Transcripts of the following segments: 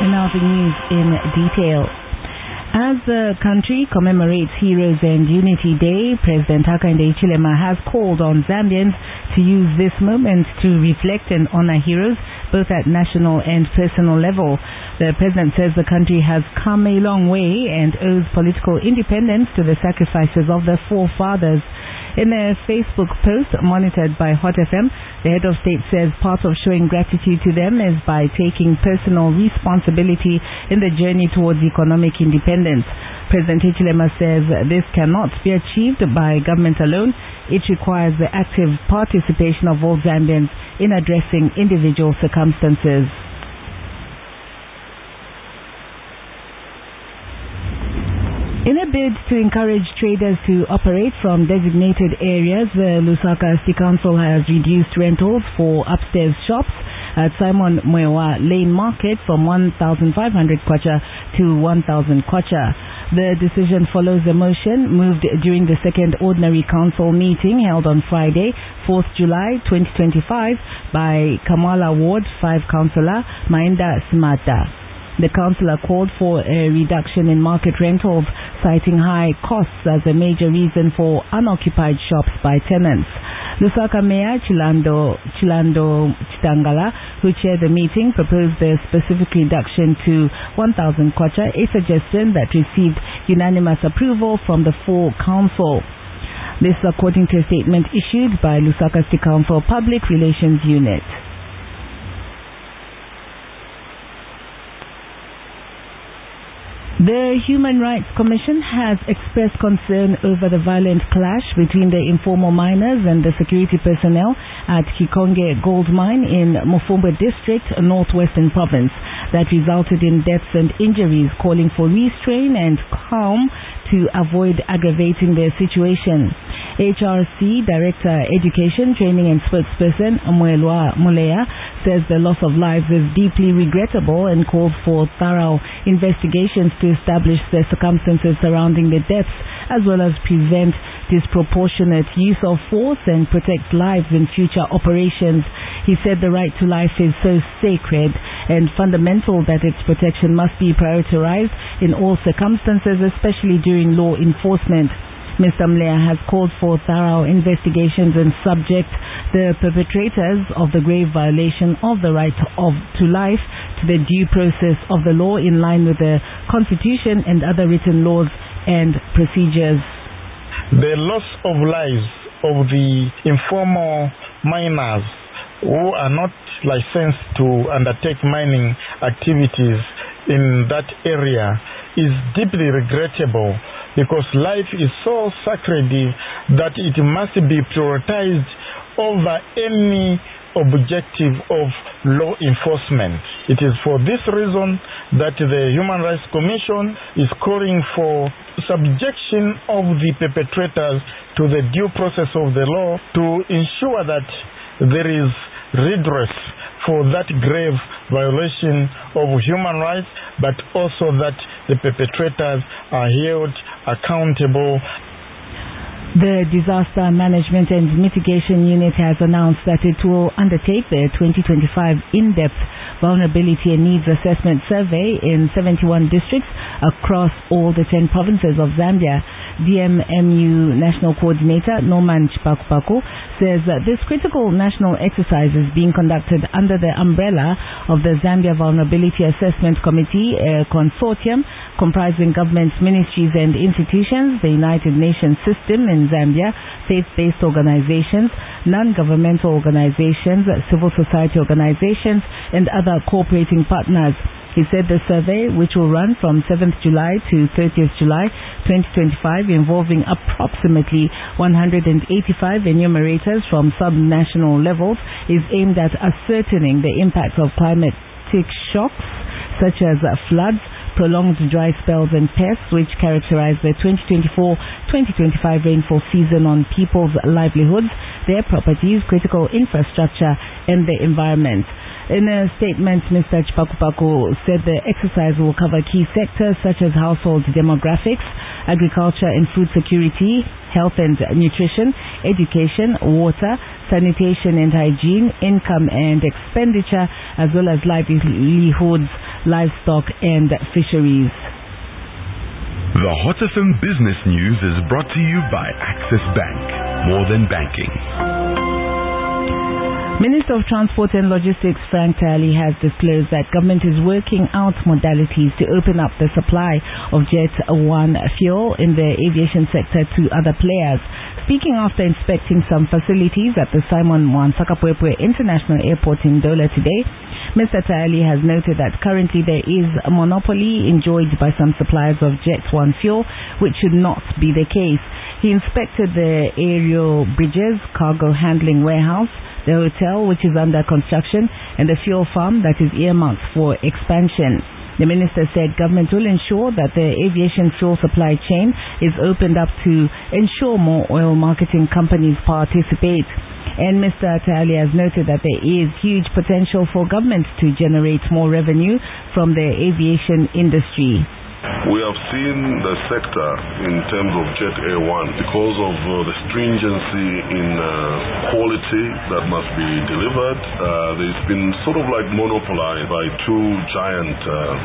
And now the news in detail. As the country commemorates Heroes and Unity Day, President Hakainde Hichilema has called on Zambians to use this moment to reflect and honor heroes, both at national and personal level. The president says the country has come a long way and owes political independence to the sacrifices of their forefathers. In a Facebook post monitored by Hot FM, the head of state says part of showing gratitude to them is by taking personal responsibility in the journey towards economic independence. President Hichilema says this cannot be achieved by government alone. It requires the active participation of all Zambians in addressing individual circumstances. In a bid to encourage traders to operate from designated areas, the Lusaka City Council has reduced rentals for upstairs shops at Simon Mwewa Lane Market from 1,500 kwacha to 1,000 kwacha. The decision follows a motion moved during the second ordinary council meeting held on Friday, 4th July 2025 by Kamala Ward 5 Councillor Mainda Smata. The councillor called for a reduction in market rentals, citing high costs as a major reason for unoccupied shops by tenants. Lusaka Mayor Chilando Chitangala, who chaired the meeting, proposed a specific reduction to 1,000 kwacha, a suggestion that received unanimous approval from the full council. This is according to a statement issued by Lusaka City Council Public Relations Unit. The Human Rights Commission has expressed concern over the violent clash between the informal miners and the security personnel at Kikonge Gold Mine in Mufumba District, Northwestern Province, that resulted in deaths and injuries, calling for restraint and calm to avoid aggravating the situation. HRC Director Education, Training and Spokesperson Mwelwa Mulea says the loss of lives is deeply regrettable and calls for thorough investigations to establish the circumstances surrounding the deaths, as well as prevent disproportionate use of force and protect lives in future operations. He said the right to life is so sacred and fundamental that its protection must be prioritized in all circumstances, especially during law enforcement. Mr. Mlea has called for thorough investigations and subject the perpetrators of the grave violation of the right to life to the due process of the law in line with the Constitution and other written laws and procedures. The loss of lives of the informal miners who are not licensed to undertake mining activities in that area is deeply regrettable, because life is so sacred that it must be prioritized over any objective of law enforcement. It is for this reason that the Human Rights Commission is calling for subjection of the perpetrators to the due process of the law to ensure that there is redress for that grave violation of human rights, but also that the perpetrators are held accountable. The Disaster Management and Mitigation Unit has announced that it will undertake the 2025 in-depth Vulnerability and Needs Assessment Survey in 71 districts across all the 10 provinces of Zambia. DMMU National Coordinator Norman Chipakupaku says that this critical national exercise is being conducted under the umbrella of the Zambia Vulnerability Assessment Committee, a consortium comprising government ministries and institutions, the United Nations system in Zambia, faith-based organizations, non-governmental organizations, civil society organizations, and other cooperating partners. He said the survey, which will run from 7th July to 30th July 2025, involving approximately 185 enumerators from sub-national levels, is aimed at ascertaining the impact of climatic shocks such as floods, prolonged dry spells and pests which characterize the 2024-2025 rainfall season on people's livelihoods, their properties, critical infrastructure and the environment. In a statement, Mr. Chipakupaku said the exercise will cover key sectors such as household demographics, agriculture and food security, health and nutrition, education, water, sanitation and hygiene, income and expenditure, as well as livelihoods. livestock and fisheries. The Hot FM Business News is brought to you by Access Bank. More than banking. Minister of Transport and Logistics Frank Tali has disclosed that government is working out modalities to open up the supply of Jet 1 fuel in the aviation sector to other players. Speaking after inspecting some facilities at the Simon Mwansakapwepwe International Airport in Dola today, Mr. Tali has noted that currently there is a monopoly enjoyed by some suppliers of Jet 1 fuel, which should not be the case. He inspected the aerial bridges, cargo handling warehouse, the hotel which is under construction, and the fuel farm that is earmarked for expansion. The minister said government will ensure that the aviation fuel supply chain is opened up to ensure more oil marketing companies participate. And Mr. Tali has noted that there is huge potential for government to generate more revenue from the aviation industry. We have seen the sector in terms of Jet A1 because of the stringency in quality that must be delivered. There's been sort of like monopolized by two giant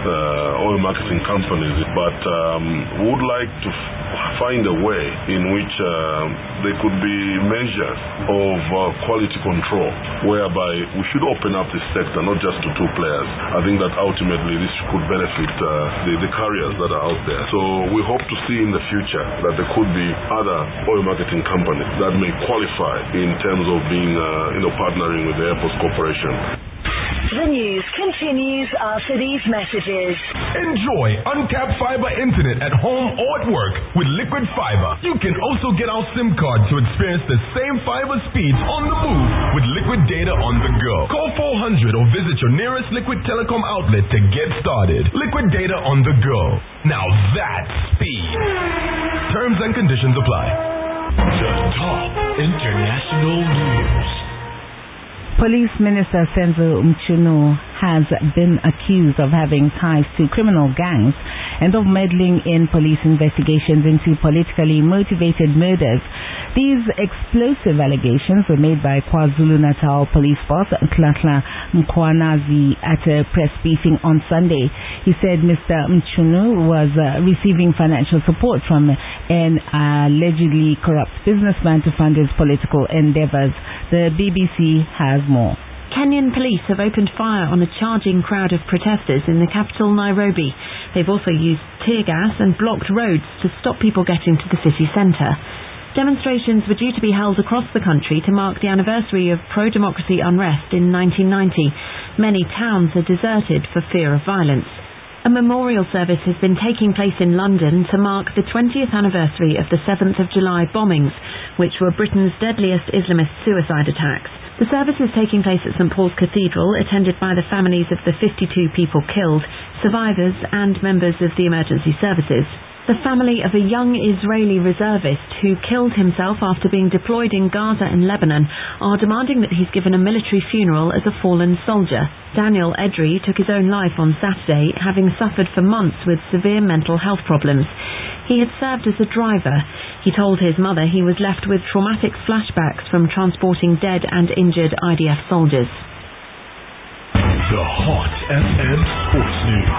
oil marketing companies, but would like to find a way in which there could be measures of quality control whereby we should open up this sector not just to two players. I think that ultimately this could benefit the carriers that are out there. So we hope to see in the future that there could be other oil marketing companies that may qualify in terms of being partnering with the Airports Corporation. The news continues after these messages. Enjoy uncapped fiber internet at home or at work with Liquid Fiber. You can also get our SIM card to experience the same fiber speeds on the move with Liquid Data on the go. Call 400 or visit your nearest Liquid Telecom outlet to get started. Liquid Data on the go. Now that's speed. Terms and conditions apply. The top international news. Police Minister Senzo Mchunu has been accused of having ties to criminal gangs and of meddling in police investigations into politically motivated murders. These explosive allegations were made by KwaZulu-Natal police boss Nhlanhla Mkhwanazi at a press briefing on Sunday. He said Mr. Mchunu was receiving financial support from an allegedly corrupt businessman to fund his political endeavors. The BBC has more. Kenyan police have opened fire on a charging crowd of protesters in the capital, Nairobi. They've also used tear gas and blocked roads to stop people getting to the city centre. Demonstrations were due to be held across the country to mark the anniversary of pro-democracy unrest in 1990. Many towns are deserted for fear of violence. A memorial service has been taking place in London to mark the 20th anniversary of the 7th of July bombings, which were Britain's deadliest Islamist suicide attacks. The service is taking place at St Paul's Cathedral, attended by the families of the 52 people killed, survivors and members of the emergency services. The family of a young Israeli reservist who killed himself after being deployed in Gaza and Lebanon are demanding that he's given a military funeral as a fallen soldier. Daniel Edry took his own life on Saturday, having suffered for months with severe mental health problems. He had served as a driver. He told his mother he was left with traumatic flashbacks from transporting dead and injured IDF soldiers. The Hot FM Sports News.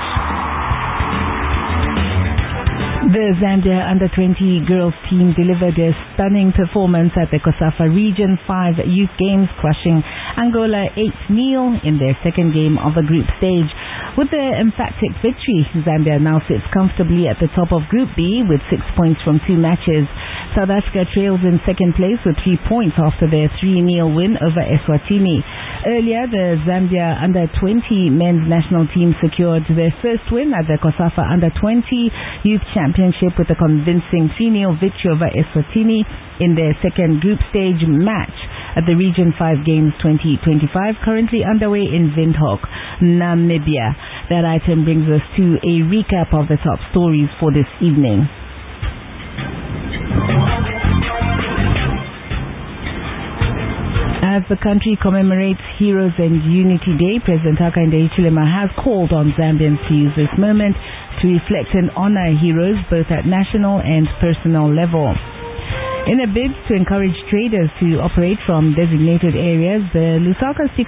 The Zambia Under-20 girls team delivered a stunning performance at the COSAFA Region 5 Youth Games, crushing Angola 8-0 in their second game of the group stage. With the emphatic victory, Zambia now sits comfortably at the top of Group B with 6 points from 2 matches. South Africa trails in second place with 3 points after their 3-0 win over Eswatini. Earlier, the Zambia Under-20 men's national team secured their first win at the COSAFA Under-20 Youth Championship with a convincing 3-0 victory over Eswatini in their second group stage match at the Region 5 Games 2025, currently underway in Windhoek, Namibia. That item brings us to a recap of the top stories for this evening. As the country commemorates Heroes and Unity Day, President Hakainde Hichilema has called on Zambians to use this moment to reflect and honor heroes both at national and personal level. In a bid to encourage traders to operate from designated areas, the Lusaka